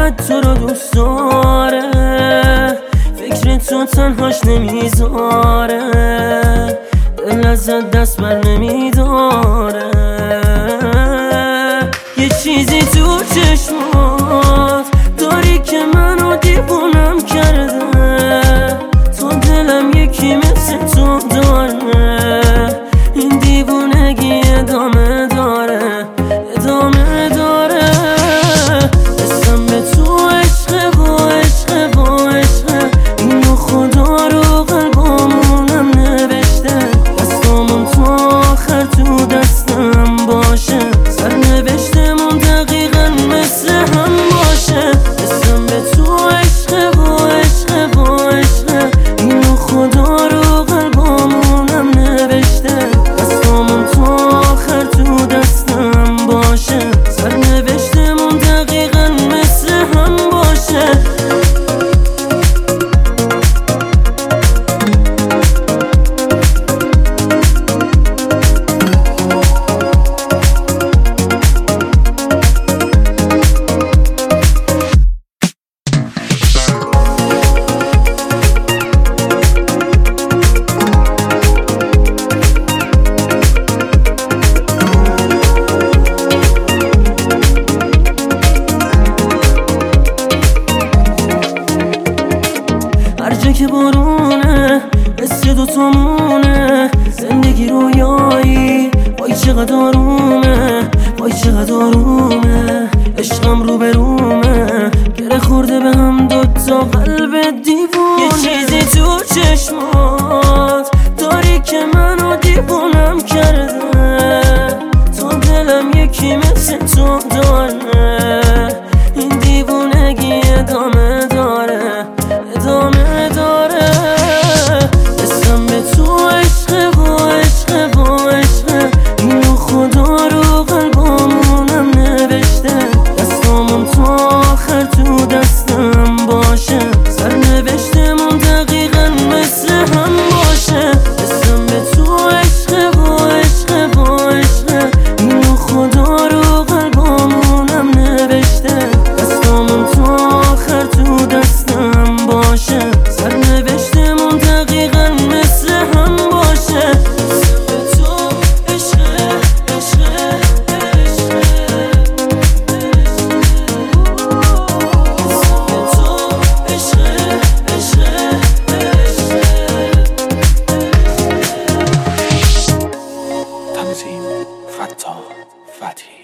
انقدر تو رو دوست داره، فکر تو تنهاش نمیذاره، دل ازت دست بر نمیداره. یه چیزی تو چشمات داری که منو دیوونم کرده، تو دلم یکی مثل تو داره، این دیوونگی ادامه داره، ادامه داره. قسم به تو عشقه و عشقه و عشقه، اینو خدا رو قلبامونم نوشته، دستامون تا آخر تو دستم باشه، سرنوشتمون دقیقا مثل هم باشه. قسم به تو عشقه و عشقه و عشقه، اینو خدا رو قلبامونم نوشته، دستامون تا آخر تو دستم باشه، سرنوشتمون دقیقا مثل هم باشه. هرجا که بارونه مثل دوتامونه، زندگی رویایی وای چقدر آرومه، وای چقدر آرومه، عشقم رو به رومه، گره خورده به هم دوتا قلب دیوونه. یه چیزی تو چشمات داری که منو دیوونم کرده، تو دلم یکی مثل تو داره، این دیوونگی ادامه داره، ادامه داره. قسم به تو عشقه و عشقه و عشقه، اینو خدا رو قلبامونم نوشته، دستامون تا آخر تو دستم باشه، سرنوشتمون دقیقا مثل هم باشه. قسم به تو عشقه و عشقه و عشقه، اینو خدا رو قلبامونم نوشته، دستامون تا آخر تو دستم باشه، سرنوشتمون دقیقا مثل هم باشه. به تو عشقه عشقه عشقه، به تو عشقه عشقه عشقه. تنظیم فتاح فتحی.